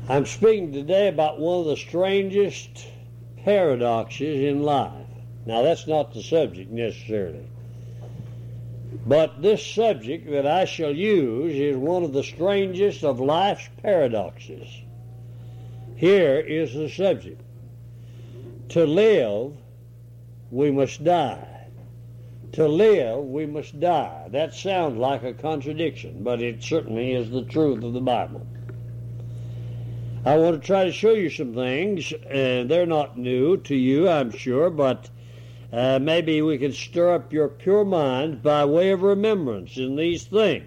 I'm speaking today about one of the strangest paradoxes in life. Now, that's not the subject necessarily. But this subject that I shall use is one of the strangest of life's paradoxes. Here is the subject. To live, we must die. To live, we must die. That sounds like a contradiction, but it certainly is the truth of the Bible. I want to try to show you some things, and they're not new to you, I'm sure, but maybe we can stir up your pure mind by way of remembrance in these things.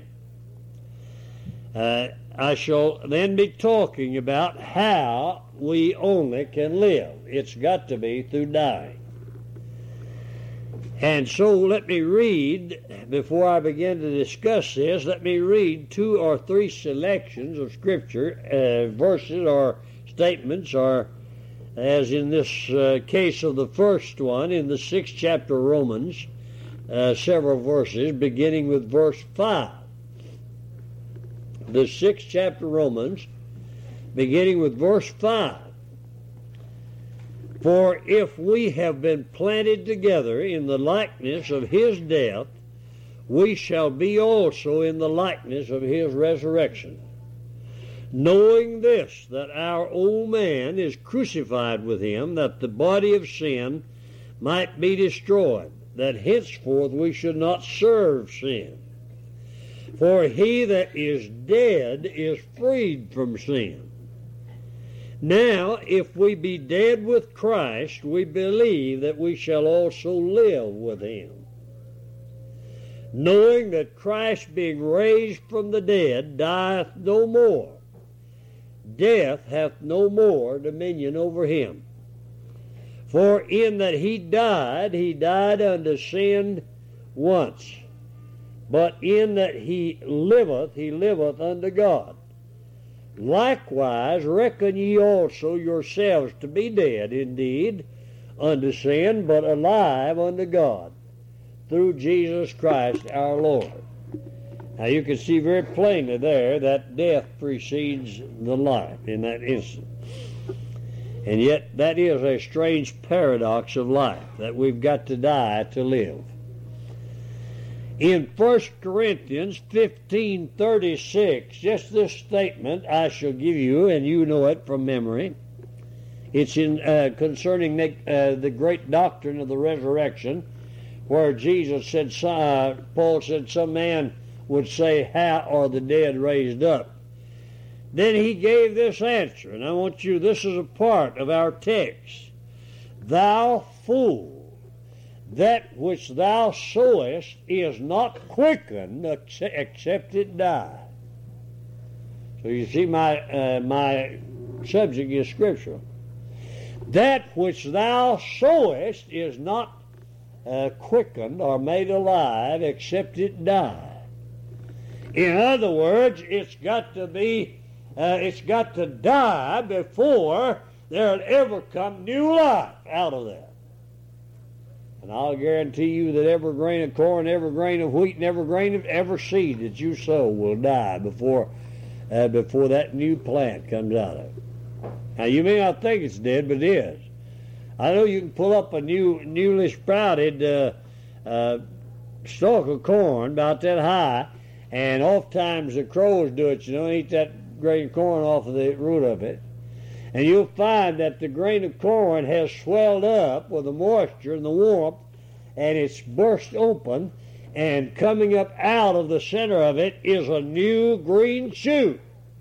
I shall then be talking about how we only can live. It's got to be through dying. And so let me read, before I begin to discuss this, let me read 2 or 3 selections of Scripture, verses or statements, or as in this case of the first one, in the 6th chapter of Romans, several verses, beginning with verse 5. The 6th chapter of Romans, beginning with verse 5. For if we have been planted together in the likeness of his death, we shall be also in the likeness of his resurrection. Knowing this, that our old man is crucified with him, that the body of sin might be destroyed, that henceforth we should not serve sin. For he that is dead is freed from sin. Now, if we be dead with Christ, we believe that we shall also live with him. Knowing that Christ, being raised from the dead, dieth no more. Death hath no more dominion over him. For in that he died unto sin once. But in that he liveth unto God. Likewise reckon ye also yourselves to be dead indeed unto sin, but alive unto God, through Jesus Christ our Lord. Now you can see very plainly there that death precedes the life in that instant. And yet that is a strange paradox of life, that we've got to die to live. In 1 Corinthians 15:36, just this statement I shall give you, and you know it from memory. It's in concerning the great doctrine of the resurrection, where Jesus said, Paul said, some man would say, how are the dead raised up? Then he gave this answer, and I want you, this is a part of our text. Thou fool, that which thou sowest is not quickened except it die. So you see my subject is scriptural. That which thou sowest is not quickened or made alive except it die. In other words, it's got to die before there'll ever come new life out of that. And I'll guarantee you that every grain of corn, every grain of wheat, and every grain of every seed that you sow will die before that new plant comes out of it. Now, you may not think it's dead, but it is. I know you can pull up a newly sprouted stalk of corn about that high, and oftentimes the crows do it, eat that grain of corn off of the root of it. And you'll find that the grain of corn has swelled up with the moisture and the warmth, and it's burst open, and coming up out of the center of it is a new green shoot.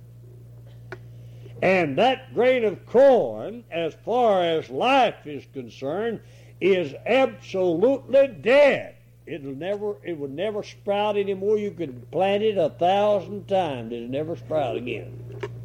And that grain of corn, as far as life is concerned, is absolutely dead. It would never sprout anymore. You could plant it 1,000 times. It'd never sprout again.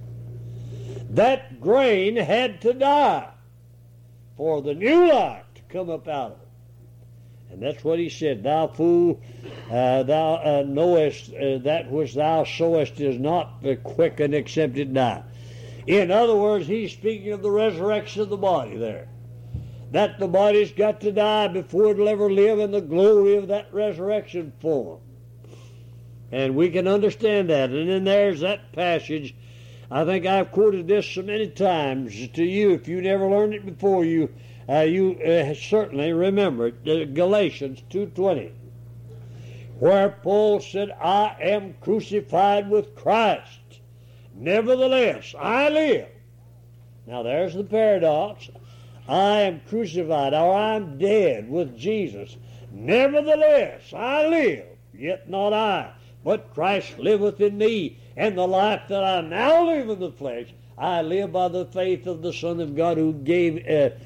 That grain had to die for the new life to come up out of it. And that's what he said. Thou fool, thou knowest that which thou sowest is not quickened except it die. In other words, he's speaking of the resurrection of the body there. That the body's got to die before it'll ever live in the glory of that resurrection form. And we can understand that. And then there's that passage I think I've quoted this so many times to you. If you never learned it before, you certainly remember it. Galatians 2:20, where Paul said, I am crucified with Christ. Nevertheless, I live. Now there's the paradox. I am crucified, or I'm dead with Jesus. Nevertheless, I live, yet not I, but Christ liveth in me. And the life that I now live in the flesh, I live by the faith of the Son of God who gave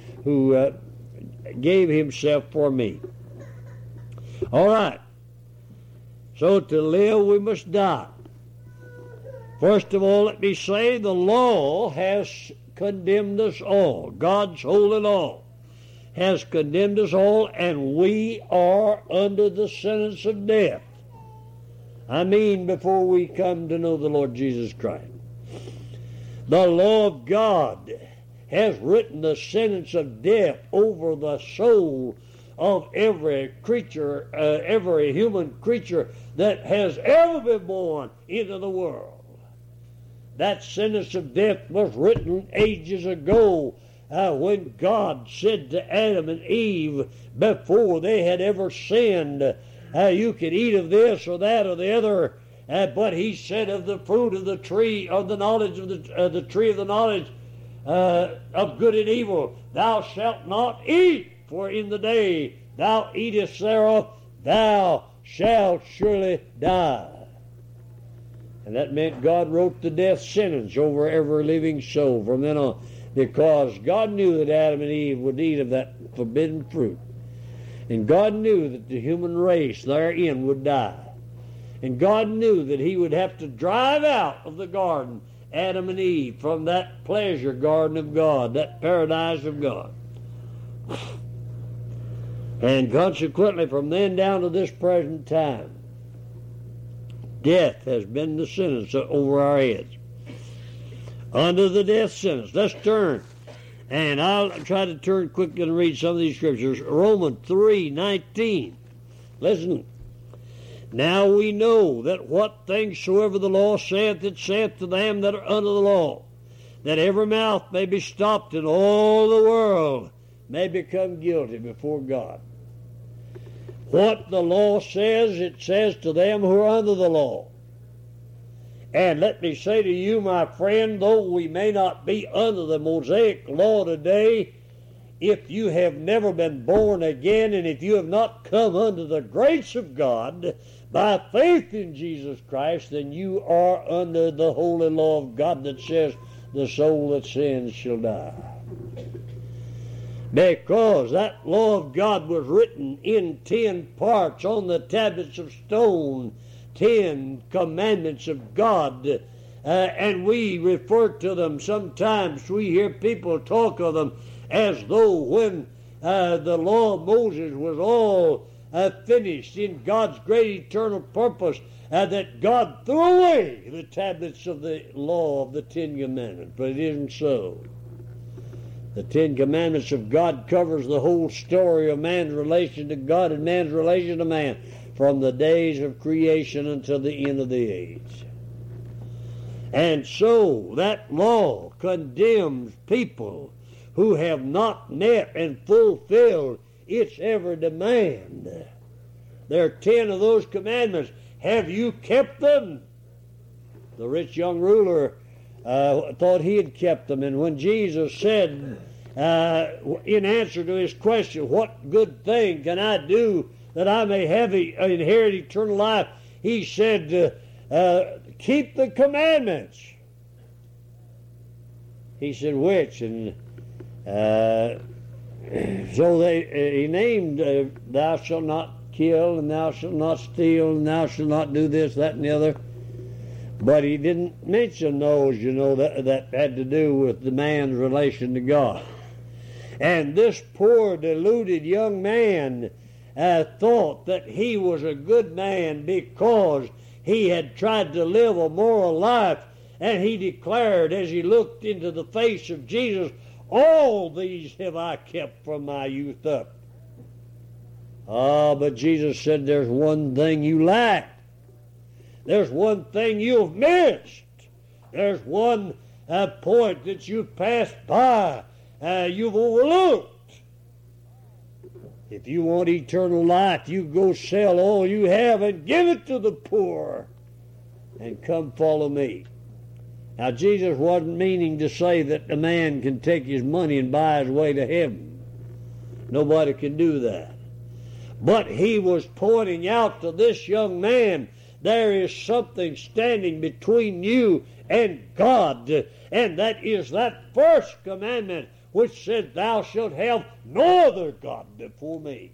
himself for me. All right. So to live, we must die. First of all, let me say the law has condemned us all. God's holy law has condemned us all, and we are under the sentence of death. I mean, before we come to know the Lord Jesus Christ. The law of God has written the sentence of death over the soul of every creature, every human creature that has ever been born into the world. That sentence of death was written ages ago when God said to Adam and Eve before they had ever sinned, you could eat of this or that or the other, but he said of the fruit of the tree of the knowledge of the tree of the knowledge of good and evil, thou shalt not eat, for in the day thou eatest thereof, thou shalt surely die. And that meant God wrote the death sentence over every living soul from then on, because God knew that Adam and Eve would eat of that forbidden fruit. And God knew that the human race therein would die. And God knew that he would have to drive out of the garden Adam and Eve from that pleasure garden of God, that paradise of God. And consequently, from then down to this present time, death has been the sentence over our heads. Under the death sentence. Let's turn. And I'll try to turn quickly and read some of these scriptures. Romans 3:19. Listen. Now we know that what things soever the law saith, it saith to them that are under the law, that every mouth may be stopped and all the world may become guilty before God. What the law says, it says to them who are under the law. And let me say to you, my friend, though we may not be under the Mosaic law today, if you have never been born again and if you have not come under the grace of God by faith in Jesus Christ, then you are under the holy law of God that says the soul that sins shall die. Because that law of God was written in 10 parts on the tablets of stone, 10 commandments of God, and we refer to them. Sometimes we hear people talk of them as though when the law of Moses was all finished in God's great eternal purpose, that God threw away the tablets of the law of the 10 commandments. But it isn't so. The 10 commandments of God covers the whole story of man's relation to God and man's relation to man from the days of creation until the end of the age. And so that law condemns people who have not met and fulfilled its every demand. There are 10 of those commandments. Have you kept them? The rich young ruler thought he had kept them. And when Jesus said, in answer to his question, what good thing can I do that I may have inherit eternal life? He said, keep the commandments. He said, which? And so he named, thou shalt not kill, and thou shalt not steal, and thou shalt not do this, that, and the other. But he didn't mention those, that had to do with the man's relation to God. And this poor deluded young man thought that he was a good man because he had tried to live a moral life, and he declared as he looked into the face of Jesus, all these have I kept from my youth up. But Jesus said, there's one thing you lack. There's one thing you've missed. there's one point that you've passed by, you've overlooked. If you want eternal life, you go sell all you have and give it to the poor and come follow me. Now, Jesus wasn't meaning to say that a man can take his money and buy his way to heaven. Nobody can do that. But he was pointing out to this young man, there is something standing between you and God, and that is that first commandment which said, thou shalt have no other God before me.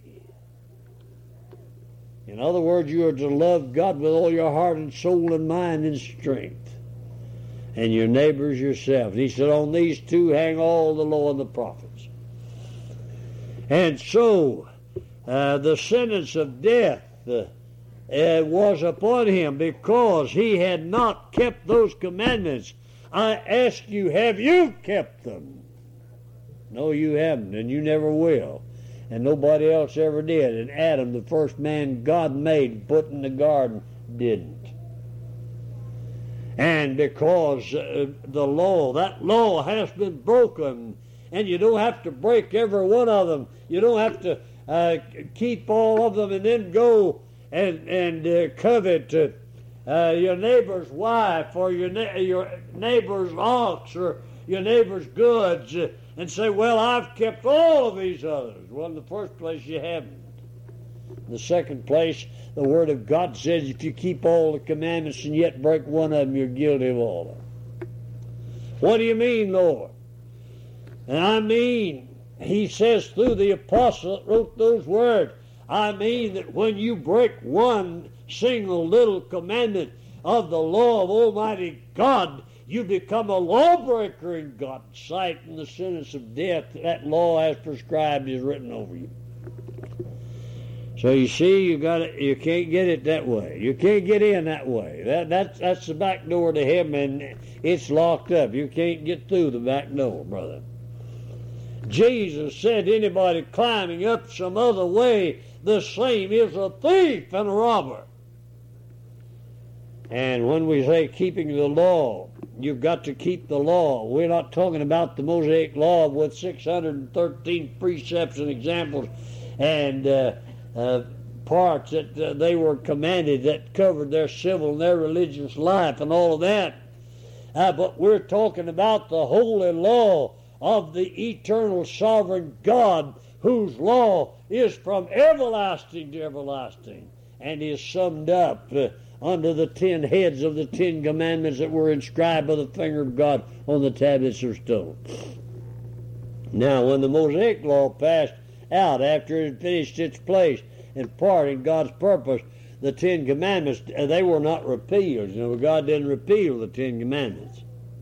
In other words, you are to love God with all your heart and soul and mind and strength, and your neighbors yourself. And he said, on these two hang all the law and the prophets. And so the sentence of death was upon him because he had not kept those commandments. I ask you, have you kept them? No, you haven't, and you never will. And nobody else ever did. And Adam, the first man God made, put in the garden, didn't. And because the law, that law has been broken, and you don't have to break every one of them. You don't have to keep all of them and then go and covet your neighbor's wife or your neighbor's ox or your neighbor's goods and say, well, I've kept all of these others. Well, in the first place, you haven't. In the second place, the Word of God says if you keep all the commandments and yet break one of them, you're guilty of all of them. What do you mean, Lord? And I mean, he says through the apostle that wrote those words, I mean that when you break one single little commandment of the law of Almighty God, you become a lawbreaker in God's sight, and the sentence of death that law has prescribed is written over you. So you see, you can't get it that way. You can't get in that way. That's the back door to heaven, and it's locked up. You can't get through the back door, brother. Jesus said anybody climbing up some other way, the same is a thief and a robber. And when we say keeping the law, you've got to keep the law. We're not talking about the Mosaic law with 613 precepts and examples and parts that they were commanded that covered their civil and their religious life and all of that. But we're talking about the holy law of the eternal sovereign God, whose law is from everlasting to everlasting and is summed up under the 10 heads of the 10 commandments that were inscribed by the finger of God on the tablets of stone. Now, when the Mosaic law passed out after it had finished its place and part in God's purpose, the 10 commandments, they were not repealed. You know, God didn't repeal the 10 commandments.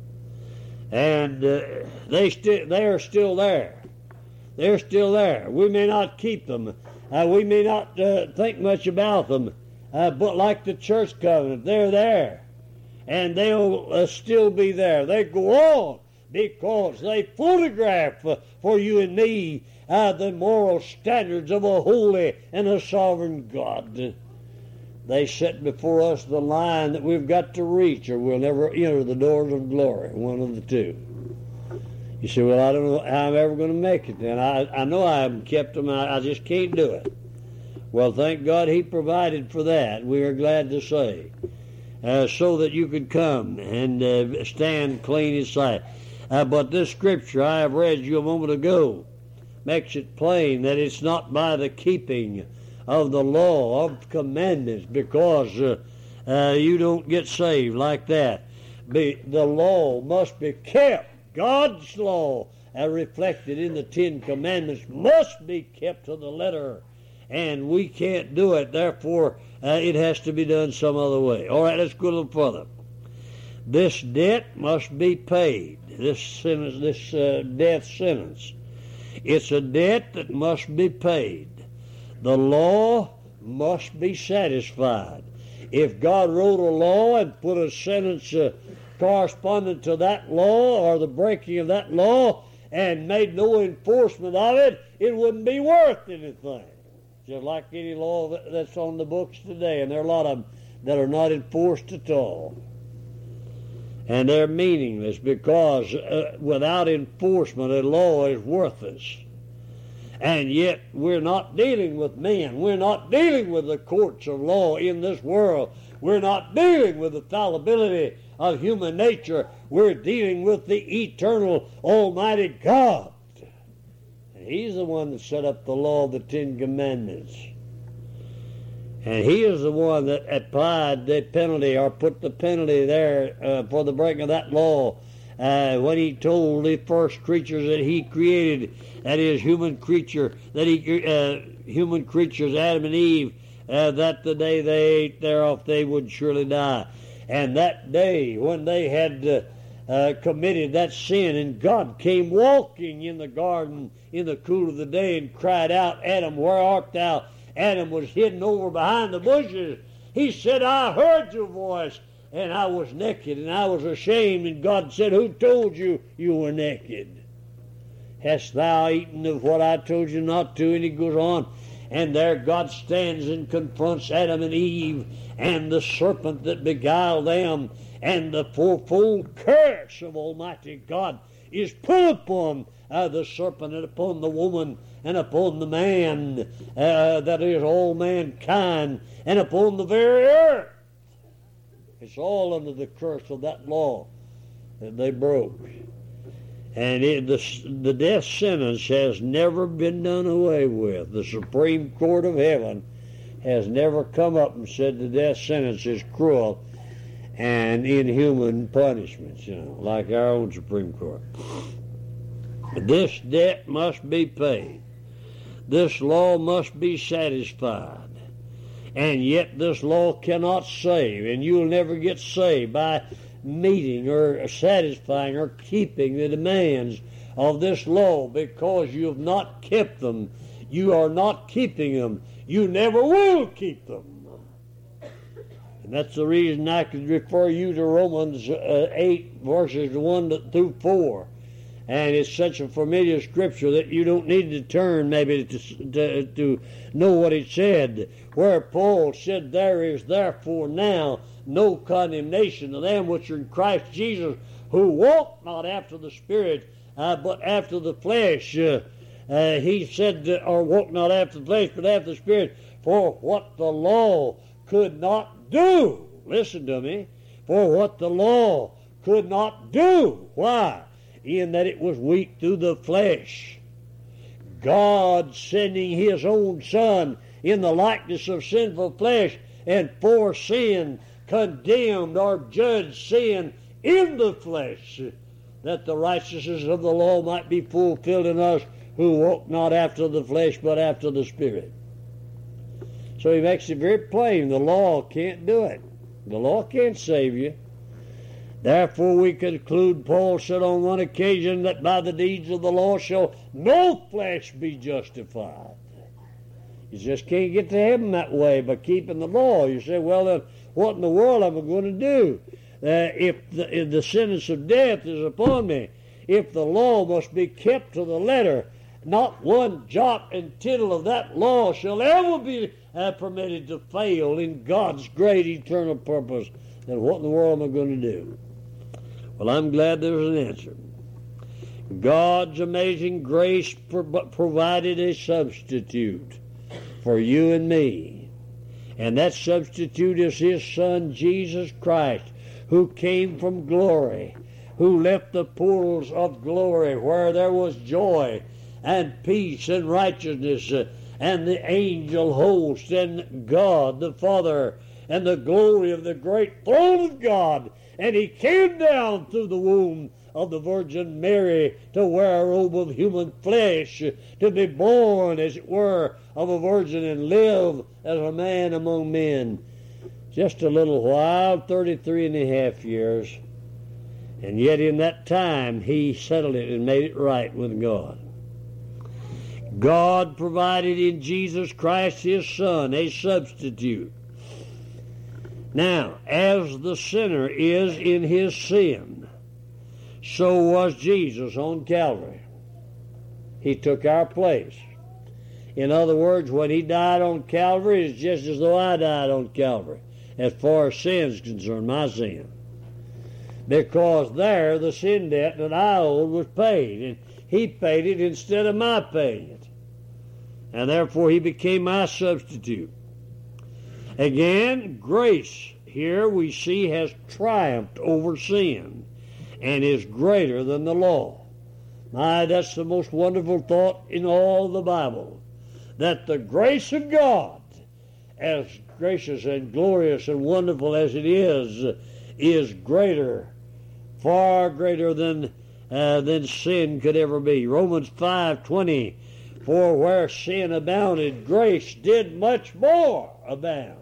And they are still there. They're still there. We may not keep them. We may not think much about them. But like the church covenant, they're there. And they'll still be there. They go on because they photograph for you and me the moral standards of a holy and a sovereign God. They set before us the line that we've got to reach, or we'll never enter the doors of glory, one of the two. You say, well, I don't know how I'm ever going to make it then. I know I haven't kept them. I just can't do it. Well, thank God he provided for that, we are glad to say, so that you could come and stand clean in sight. But this scripture I have read you a moment ago makes it plain that it's not by the keeping of the law of commandments, because you don't get saved like that. The law must be kept. God's law, reflected in the 10 commandments, must be kept to the letter. And we can't do it. Therefore, it has to be done some other way. All right, let's go a little further. This debt must be paid. This sentence, this death sentence. It's a debt that must be paid. The law must be satisfied. If God wrote a law and put a sentence corresponding to that law or the breaking of that law and made no enforcement of it, it wouldn't be worth anything. Just like any law that's on the books today, and there are a lot of them that are not enforced at all. And they're meaningless because without enforcement, a law is worthless. And yet we're not dealing with men. We're not dealing with the courts of law in this world. We're not dealing with the fallibility of human nature. We're dealing with the eternal Almighty God. And He's the one that set up the law of the Ten Commandments. And He is the one that applied the penalty or put the penalty there for the breaking of that law when He told the first creatures that He created, that is, human creatures, Adam and Eve, that the day they ate thereof they would surely die. And that day when they had committed that sin, and God came walking in the garden in the cool of the day and cried out, Adam, where art thou? Adam was hidden over behind the bushes. He said, I heard your voice, and I was naked, and I was ashamed. And God said, who told you you were naked? Hast thou eaten of what I told you not to? And he goes on, and there God stands and confronts Adam and Eve and the serpent that beguiled them, and the fourfold curse of Almighty God is put upon the serpent and upon the woman and upon the man, that is all mankind, and upon the very earth. It's all under the curse of that law that they broke. And the death sentence has never been done away with. The Supreme Court of Heaven has never come up and said the death sentence is cruel and inhuman punishments, like our own Supreme Court. This debt must be paid. This law must be satisfied. And yet this law cannot save, and you'll never get saved by meeting or satisfying or keeping the demands of this law, because you have not kept them. You are not keeping them. You never will keep them. And that's the reason I could refer you to Romans 8, verses 1 through 4. And it's such a familiar scripture that you don't need to turn maybe to know what it said, where Paul said, there is therefore now no condemnation to them which are in Christ Jesus, who walk not after the Spirit, but after the flesh. He said, or walk not after the flesh, but after the Spirit, for what the law could not do. Listen to me. For what the law could not do. Why? In that it was weak through the flesh. God sending His own Son in the likeness of sinful flesh, and for sin condemned or judged sin in the flesh, that the righteousness of the law might be fulfilled in us who walk not after the flesh but after the Spirit. So he makes it very plain, the law can't do it. The law can't save you. Therefore we conclude, Paul said on one occasion, that by the deeds of the law shall no flesh be justified. You just can't get to heaven that way by keeping the law. You say, well, then what in the world am I going to do if the sentence of death is upon me? If the law must be kept to the letter, not one jot and tittle of that law shall ever be permitted to fail in God's great eternal purpose, then what in the world am I going to do? Well, I'm glad there's an answer. God's amazing grace provided a substitute for you and me. And that substitute is His Son, Jesus Christ, who came from glory, who left the portals of glory where there was joy and peace and righteousness and the angel host and God the Father and the glory of the great throne of God. And He came down through the womb of the Virgin Mary to wear a robe of human flesh, to be born, as it were, of a virgin and live as a man among men. Just a little while, 33 and a half years. And yet in that time He settled it and made it right with God. God provided in Jesus Christ His Son a substitute. Now, as the sinner is in his sin, so was Jesus on Calvary. He took our place. In other words, when He died on Calvary, it's just as though I died on Calvary, as far as sin is concerned, my sin. because there the sin debt that I owed was paid, and he paid it instead of my paying it. And therefore he became my substitute. Again, grace here we see has triumphed over sin and is greater than the law. My, that's the most wonderful thought in all the Bible, that the grace of God, as gracious and glorious and wonderful as it is greater, far greater than sin could ever be. Romans 5:20, for where sin abounded, grace did much more abound.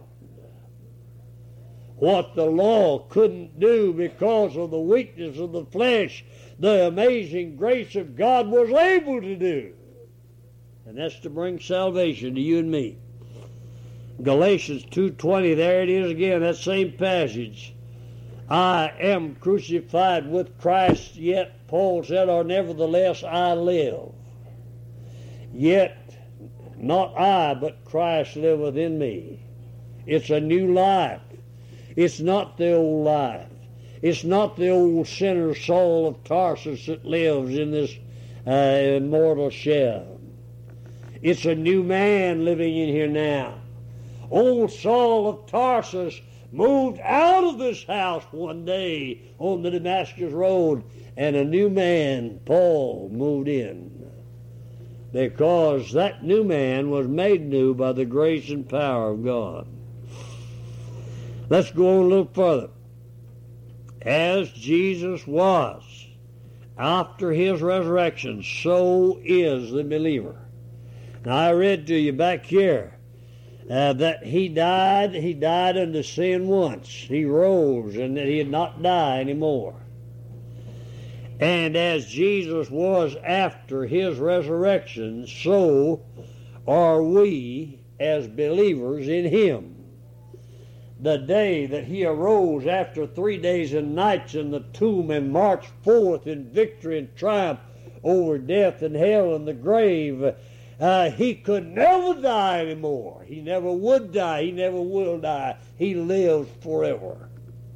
What the law couldn't do because of the weakness of the flesh, the amazing grace of God was able to do. And that's to bring salvation to you and me. Galatians 2:20, there it is again, that same passage. I am crucified with Christ, yet, Paul said, or nevertheless I live. Yet, not I, but Christ liveth in me. It's a new life. It's not the old life. It's not the old sinner Saul of Tarsus that lives in this mortal shell. It's a new man living in here now. Old Saul of Tarsus moved out of this house one day on the Damascus Road, and a new man, Paul, moved in. Because that new man was made new by the grace and power of God. Let's go on a little further. As Jesus was after his resurrection, so is the believer. Now I read to you back here that he died unto sin once. He rose, and that he had not die anymore. And as Jesus was after his resurrection, so are we as believers in him. The day that he arose after 3 days and nights in the tomb and marched forth in victory and triumph over death and hell and the grave, he could never die anymore. He never would die. He never will die. He lives forever.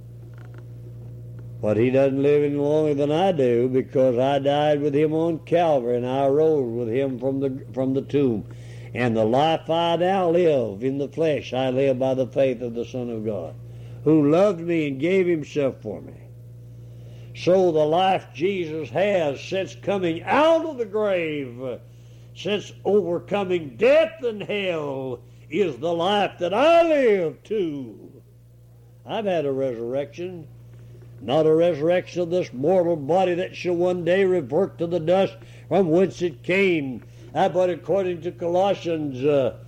But he doesn't live any longer than I do, because I died with him on Calvary and I rose with him from the tomb. And the life I now live in the flesh, I live by the faith of the Son of God, who loved me and gave himself for me. So the life Jesus has since coming out of the grave, since overcoming death and hell, is the life that I live too. I've had a resurrection, not a resurrection of this mortal body that shall one day revert to the dust from whence it came, but according to Colossians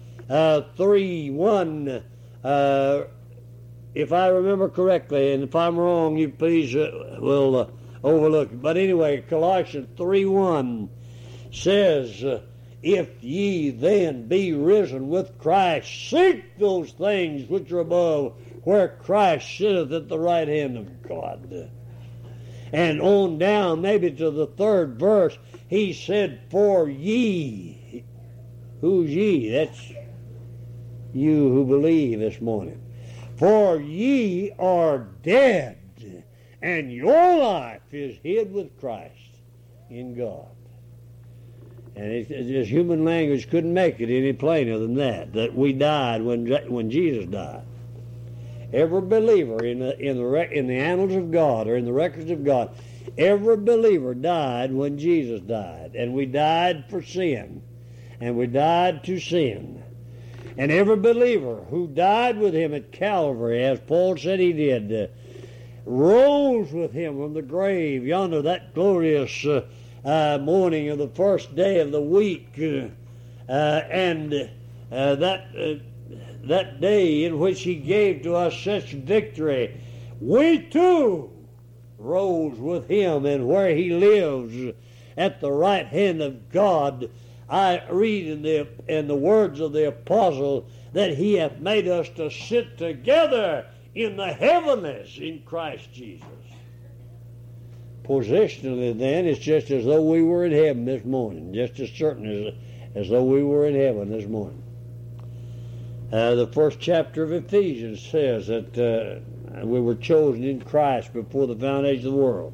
3:1, if I remember correctly, and if I'm wrong, you please will overlook it. But anyway, Colossians 3:1 says, if ye then be risen with Christ, seek those things which are above, where Christ sitteth at the right hand of God. And on down, maybe to the 3rd verse, he said, for ye. Who's ye? That's you who believe this morning. For ye are dead, and your life is hid with Christ in God. And just human language couldn't make it any plainer than that we died when Jesus died. Every believer in the annals of God, or in the records of God, every believer died when Jesus died. And we died for sin. And we died to sin. And every believer who died with him at Calvary, as Paul said he did, rose with him from the grave yonder, that glorious morning of the first day of the week, that day in which he gave to us such victory, we too rose with him, and where he lives at the right hand of God, I read in the words of the apostle that he hath made us to sit together in the heavenlies in Christ Jesus. Positionally then, it's just as though we were in heaven this morning, just as certain as though we were in heaven this morning. The first chapter of Ephesians says that We were chosen in Christ before the foundation of the world.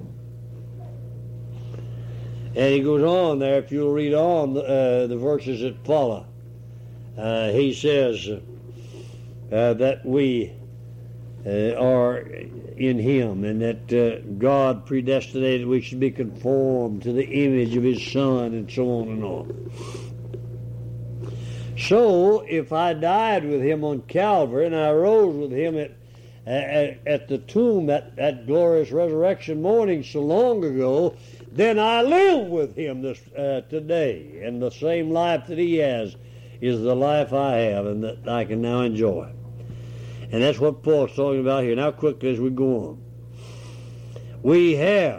And he goes on there, if you'll read on the verses that follow. He says that we are in him, and that God predestinated we should be conformed to the image of his Son, and so on and on. So, if I died with him on Calvary, and I rose with him at the tomb that glorious resurrection morning so long ago, then I live with him today, and the same life that he has is the life I have and that I can now enjoy. And that's what Paul's talking about here. Now quickly as we go on. We have,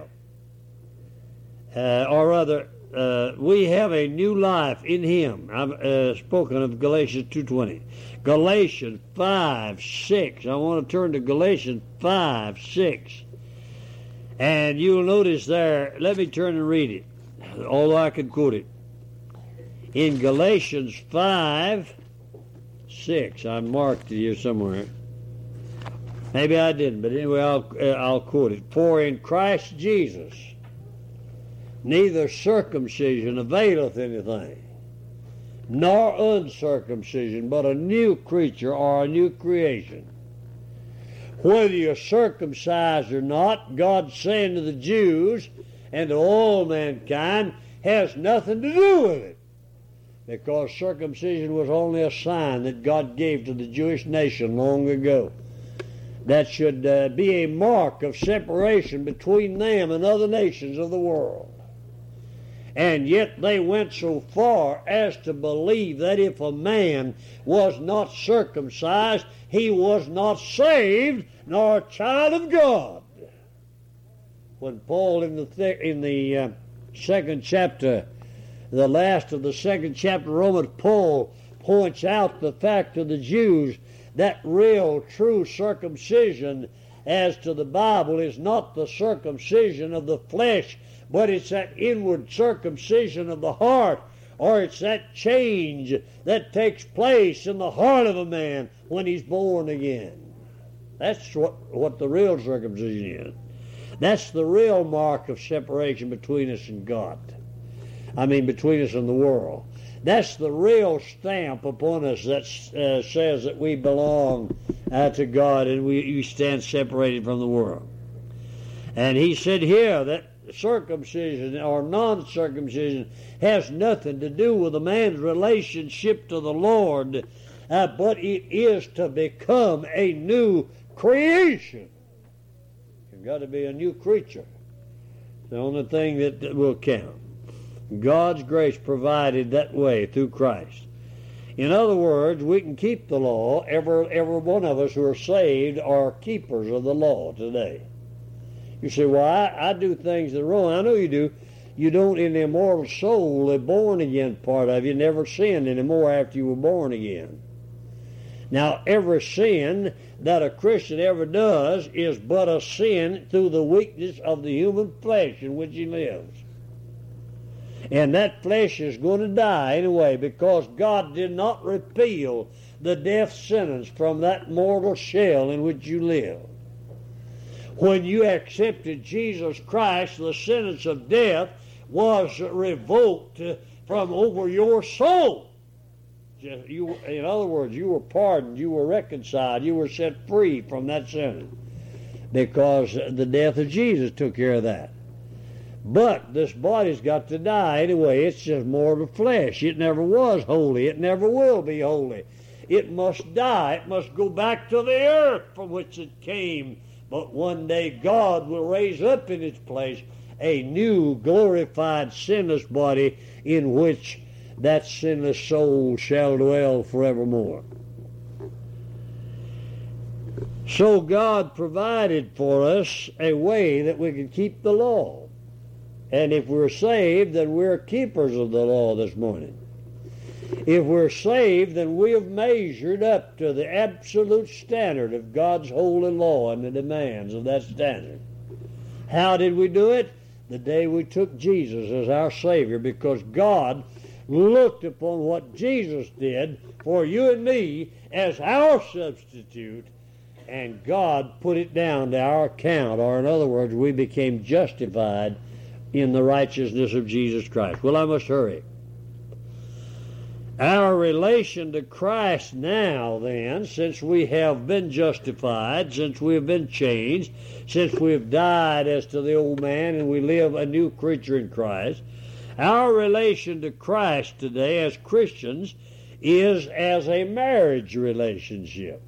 we have a new life in him. I've spoken of Galatians 2:20. Galatians 5:6. I want to turn to Galatians 5:6. And you'll notice there, let me turn and read it, although I can quote it. In Galatians 5:6, I marked it here somewhere. Maybe I didn't, but anyway, I'll quote it. For in Christ Jesus, neither circumcision availeth anything, nor uncircumcision, but a new creature or a new creation. Whether you're circumcised or not, God's saying to the Jews and to all mankind, has nothing to do with it. Because circumcision was only a sign that God gave to the Jewish nation long ago. That should be a mark of separation between them and other nations of the world. And yet they went so far as to believe that if a man was not circumcised, he was not saved, nor a child of God. When Paul in the second chapter, the last of the second chapter of Romans, Paul points out the fact to the Jews that real, true circumcision as to the Bible is not the circumcision of the flesh, but it's that inward circumcision of the heart, or it's that change that takes place in the heart of a man when he's born again. That's what the real circumcision is. That's the real mark of separation between us and God. Between us and the world. That's the real stamp upon us that says that we belong to God and we stand separated from the world. And he said here that circumcision or non-circumcision has nothing to do with a man's relationship to the Lord, but it is to become a new creation. You've got to be a new creature. It's the only thing that will count. God's grace provided that way through Christ. In other words, we can keep the law. Every one of us who are saved are keepers of the law today. You say, well, I do things that are wrong. I know you do. You don't in the immortal soul, the born again part of you, never sinned anymore after you were born again. Now, every sin that a Christian ever does is but a sin through the weakness of the human flesh in which he lives. And that flesh is going to die anyway, because God did not repeal the death sentence from that mortal shell in which you live. When you accepted Jesus Christ, the sentence of death was revoked from over your soul. In other words, you were pardoned, you were reconciled, you were set free from that sentence, because the death of Jesus took care of that. But this body's got to die anyway. It's just mortal flesh. It never was holy. It never will be holy. It must die. It must go back to the earth from which it came. But one day God will raise up in its place a new glorified sinless body in which that sinless soul shall dwell forevermore. So God provided for us a way that we could keep the law. And if we're saved, then we're keepers of the law this morning. If we're saved, then we have measured up to the absolute standard of God's holy law and the demands of that standard. How did we do it? The day we took Jesus as our Savior, because God looked upon what Jesus did for you and me as our substitute, and God put it down to our account, or in other words, we became justified in the righteousness of Jesus Christ. Well, I must hurry. Our relation to Christ now, then, since we have been justified, since we have been changed, since we have died as to the old man and we live a new creature in Christ, our relation to Christ today as Christians is as a marriage relationship.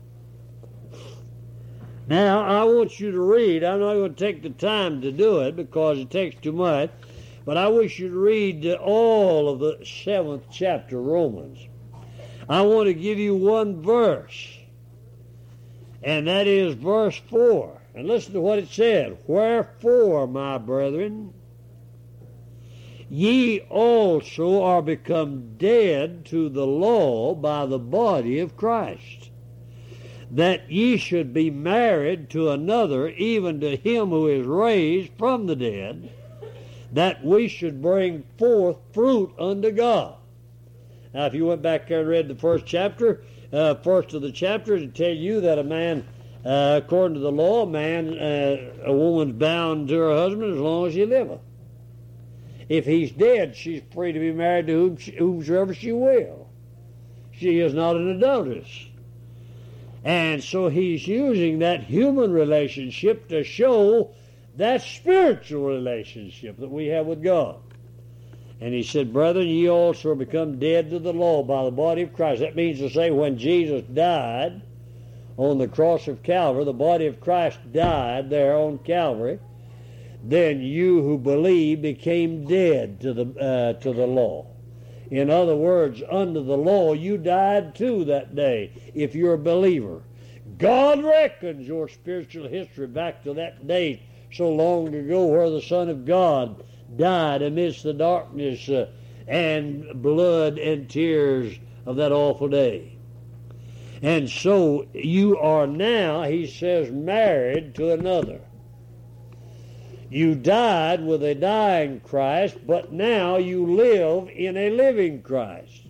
Now, I want you to read. I'm not going to take the time to do it because it takes too much. But I wish you to read all of the 7th chapter of Romans. I want to give you one verse, and that is verse 4. And listen to what it said. Wherefore, my brethren, ye also are become dead to the law by the body of Christ, that ye should be married to another, even to him who is raised from the dead, that we should bring forth fruit unto God. Now, if you went back there and read the first of the chapters, it tell you that a man, according to the law, a woman's bound to her husband as long as he liveth. If he's dead, she's free to be married to whomsoever she will. She is not an adulteress. And so he's using that human relationship to show that spiritual relationship that we have with God. And he said, brethren, ye also are become dead to the law by the body of Christ. That means to say when Jesus died on the cross of Calvary, the body of Christ died there on Calvary, then you who believe became dead to the law. In other words, under the law, you died too that day if you're a believer. God reckons your spiritual history back to that day so long ago where the Son of God died amidst the darkness and blood and tears of that awful day. And so you are now, he says, married to another. You died with a dying Christ, but now you live in a living Christ.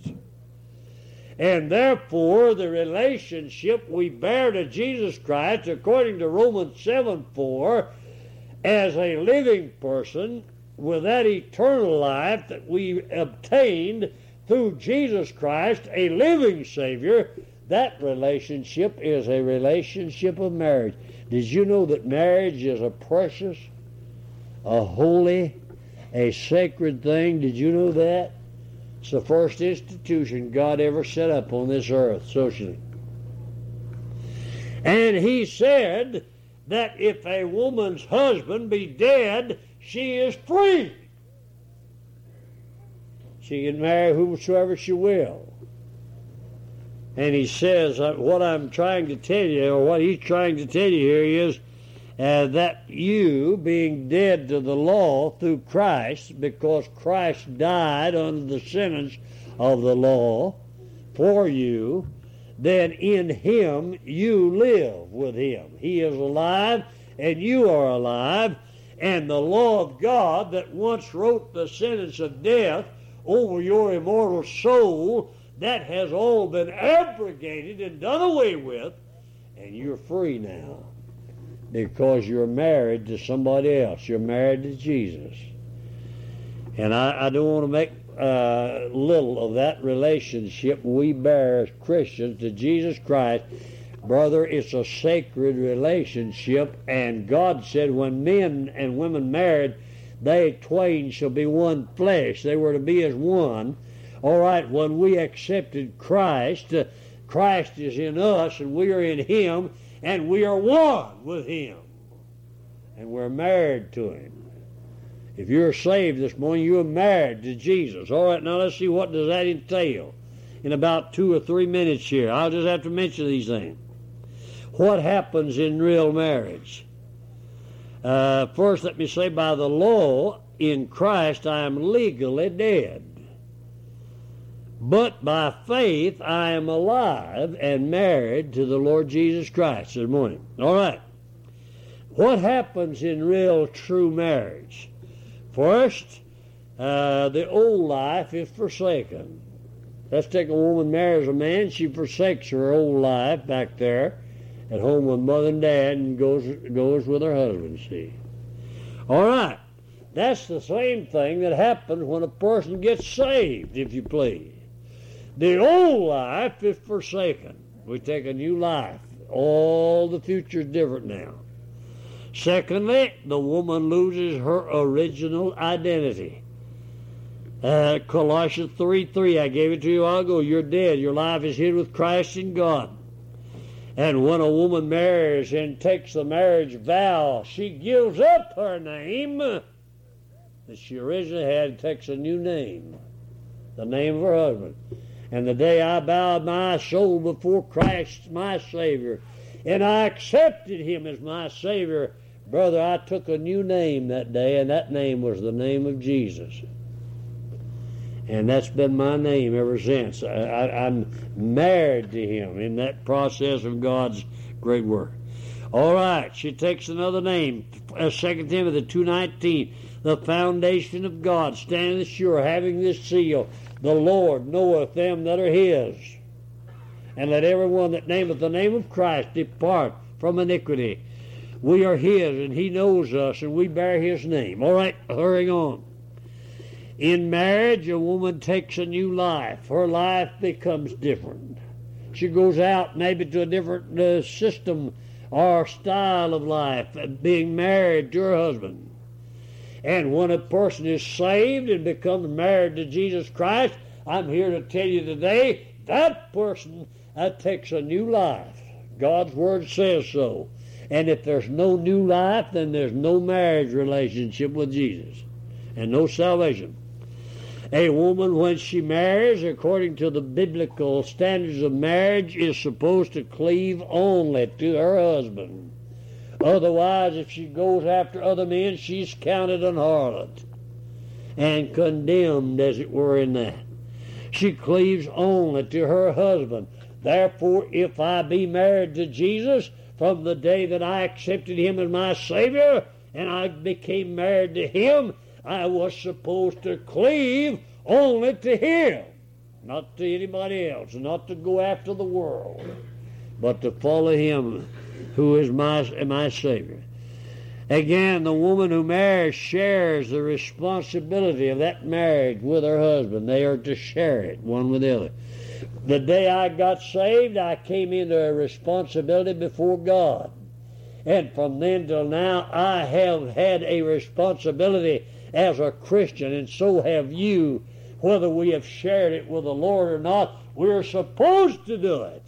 And therefore, the relationship we bear to Jesus Christ, according to Romans 7:4, as a living person with that eternal life that we obtained through Jesus Christ, a living Savior, that relationship is a relationship of marriage. Did you know that marriage is a precious, a holy, a sacred thing? Did you know that? It's the first institution God ever set up on this earth socially. And he said that if a woman's husband be dead, she is free. She can marry whomsoever she will. And he says, what I'm trying to tell you, or what he's trying to tell you here is that you, being dead to the law through Christ, because Christ died under the sentence of the law for you, then in him you live with him. He is alive, and you are alive, and the law of God that once wrote the sentence of death over your immortal soul, that has all been abrogated and done away with, and you're free now because you're married to somebody else. You're married to Jesus. And I don't want to make little of that relationship we bear as Christians to Jesus Christ. Brother, it's a sacred relationship, and God said when men and women married, they twain shall be one flesh. They were to be as one. All right, when we accepted Christ, Christ is in us, and we are in him, and we are one with him. And we're married to him. If you're saved this morning, you're married to Jesus. All right, now let's see, what does that entail? In about 2 or 3 minutes here, I'll just have to mention these things. What happens in real marriage? First, let me say, by the law in Christ, I am legally dead. But by faith, I am alive and married to the Lord Jesus Christ this morning. All right. What happens in real, true marriage? First, the old life is forsaken. Let's take a woman marries a man. She forsakes her old life back there at home with mother and dad and goes with her husband, see. All right. That's the same thing that happens when a person gets saved, if you please. The old life is forsaken. We take a new life. All the future is different now. Secondly, the woman loses her original identity. Colossians 3:3, I gave it to you a while ago. You're dead. Your life is hid with Christ in God. And when a woman marries and takes the marriage vow, she gives up her name that she originally had and takes a new name, the name of her husband. And the day I bowed my soul before Christ, my Savior, and I accepted him as my Savior, brother, I took a new name that day, and that name was the name of Jesus. And that's been my name ever since. I'm married to him in that process of God's great work. All right, she takes another name, 2 Timothy 2:19, the foundation of God, standing sure, having this seal, the Lord knoweth them that are his. And let everyone that nameth the name of Christ depart from iniquity. We are his, and he knows us, and we bear his name. All right, hurrying on. In marriage, a woman takes a new life. Her life becomes different. She goes out maybe to a different system or style of life, being married to her husband. And when a person is saved and becomes married to Jesus Christ, I'm here to tell you today, that person takes a new life. God's Word says so. And if there's no new life, then there's no marriage relationship with Jesus and no salvation. A woman, when she marries, according to the biblical standards of marriage, is supposed to cleave only to her husband. Otherwise, if she goes after other men, she's counted an harlot and condemned, as it were, in that. She cleaves only to her husband. Therefore, if I be married to Jesus, from the day that I accepted him as my Savior and I became married to him, I was supposed to cleave only to him, not to anybody else, not to go after the world, but to follow him who is my Savior. Again, the woman who marries shares the responsibility of that marriage with her husband. They are to share it, one with the other. The day I got saved, I came into a responsibility before God. And from then till now, I have had a responsibility as a Christian, and so have you. Whether we have shared it with the Lord or not, we're supposed to do it.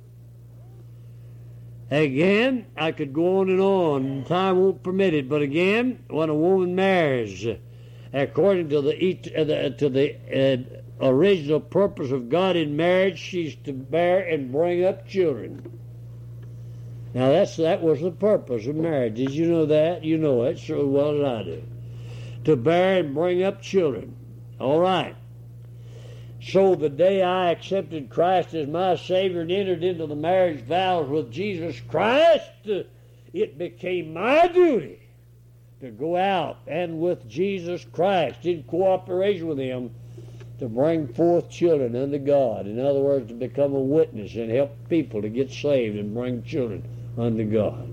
Again, I could go on and on. Time won't permit it. But again, when a woman marries, according to the original purpose of God in marriage, she's to bear and bring up children. Now, that was the purpose of marriage. Did you know that? You know it so well as I do. To bear and bring up children. All right. So the day I accepted Christ as my Savior and entered into the marriage vows with Jesus Christ, it became my duty to go out and with Jesus Christ in cooperation with him to bring forth children unto God. In other words, to become a witness and help people to get saved and bring children unto God.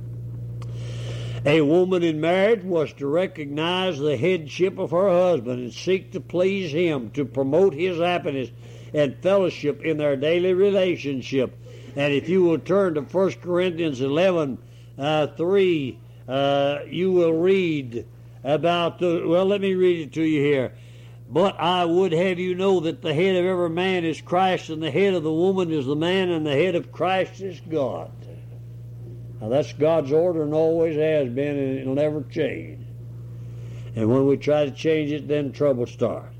A woman in marriage was to recognize the headship of her husband and seek to please him, to promote his happiness and fellowship in their daily relationship. And if you will turn to 1 Corinthians 11:3, you will read about let me read it to you here. But I would have you know that the head of every man is Christ, and the head of the woman is the man, and the head of Christ is God. Now, that's God's order and always has been, and it'll never change. And when we try to change it, then trouble starts.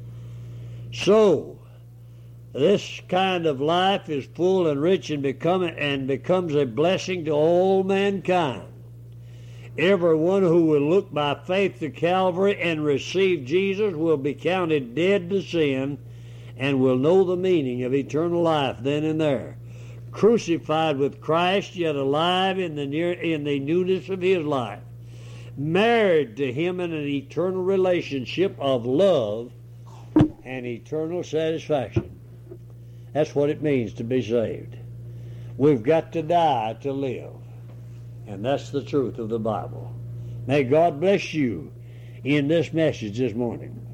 So, this kind of life is full and rich and becomes a blessing to all mankind. Everyone who will look by faith to Calvary and receive Jesus will be counted dead to sin and will know the meaning of eternal life then and there. Crucified with Christ, yet alive in the newness of his life, married to him in an eternal relationship of love and eternal satisfaction. That's what it means to be saved. We've got to die to live. And that's the truth of the Bible. May God bless you in this message this morning.